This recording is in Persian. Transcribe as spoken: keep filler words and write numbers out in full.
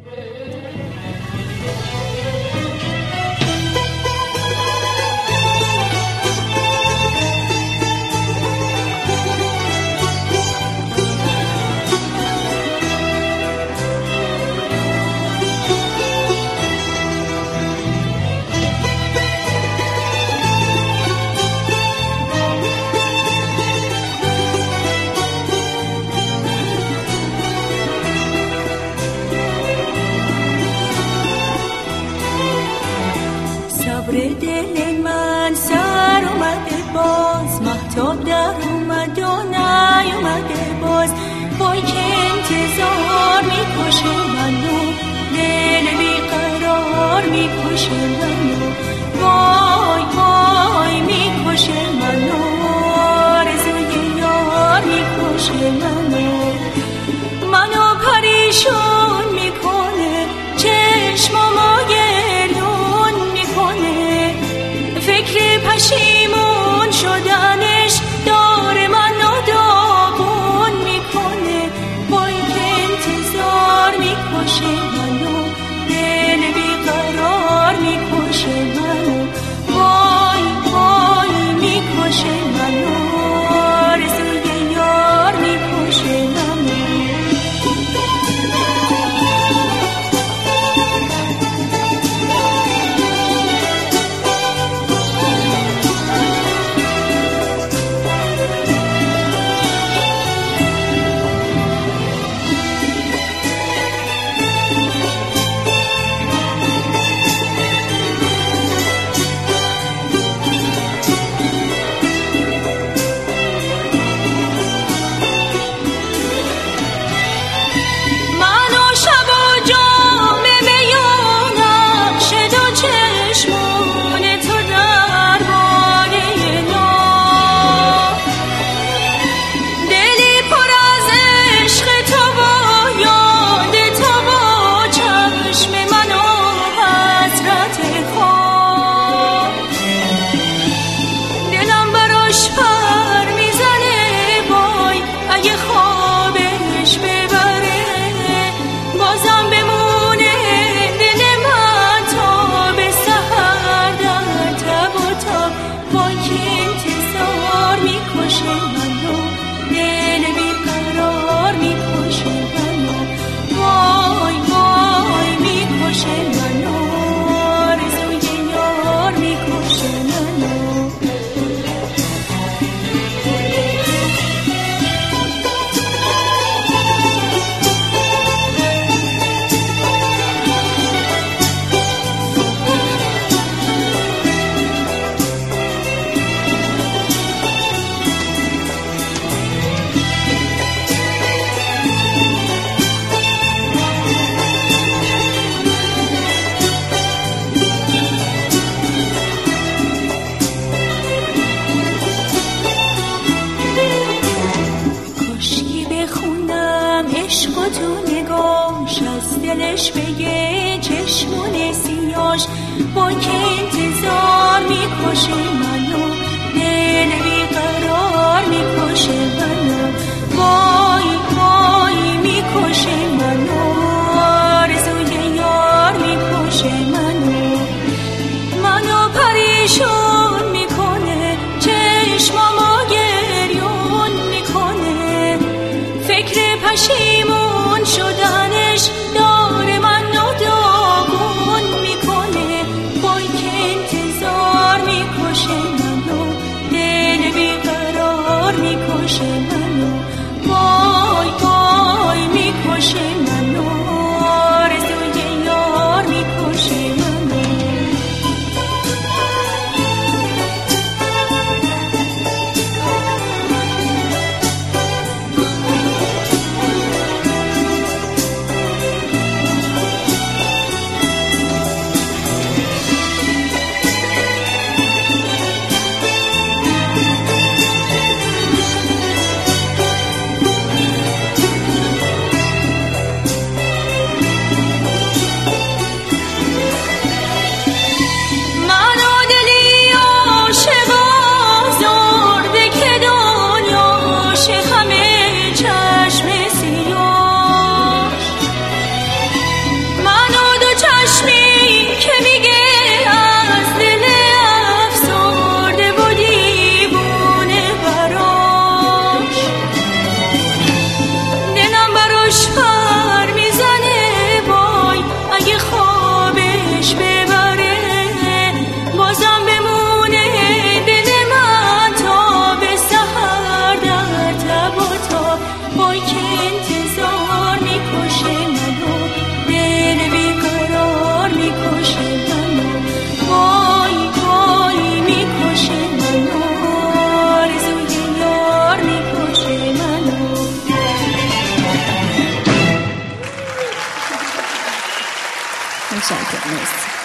دل من سر اومده باز، مهتاب در اومد و نیومده باز. وای که انتظار میکشه منو، دل بیقرار میکشه منو. وای وای میکشه منو، آرزوی یار میکشه منو. منو پریشون میکنه چشمامو گریون میکنه، فکر پشیمون شدنش داره منو داغون میکنه. وای که انتظار میکشه منو، دل بیقرار میکشه منو. وای وای میکشه منو، آرزوی یار میکشه منو. دلش بگه چشمون سیاش. با که انتظار میکشه منو، دل بیقرار میکشه منو. وای وای میکشه منو، آرزوی یار میکشه منو. منو پریشون میکنه چشمامو گریون میکنه، فکر پشیمون شدنش داره منو داغون میکنه. وای که انتظار میکشه متشکرم. مرسی.